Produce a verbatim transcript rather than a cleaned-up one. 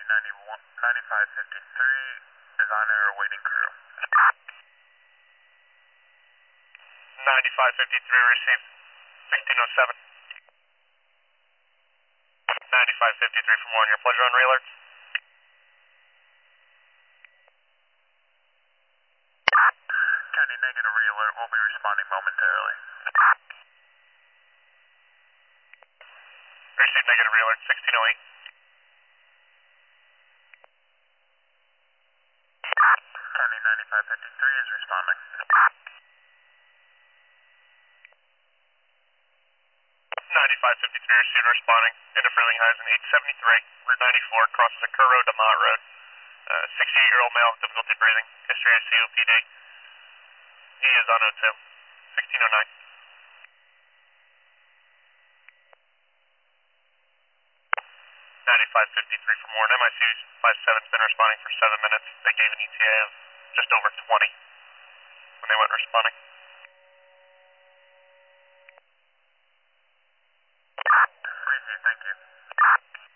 ninety-one, ninety-five fifty-three, designer awaiting crew. ninety-five fifty-three received, sixteen oh seven. ninety-five fifty-three from one, your pleasure on radar. County negative re-alert, we'll be responding momentarily. Received negative re-alert, sixteen oh eight. County ninety-five fifty-three is responding. ninety-five fifty-three received responding. Interfering highs in eight seventy-three, Route ninety-four, crosses a Kerr Road to Mott Road. Uh, sixty-eight-year-old male, difficulty breathing, history of C O P D. He is on O two, sixteen oh nine. ninety-five fifty-three from Warren, M I C five seven's been responding for seven minutes. They gave an E T A of just over twenty when they went responding. Received, thank you.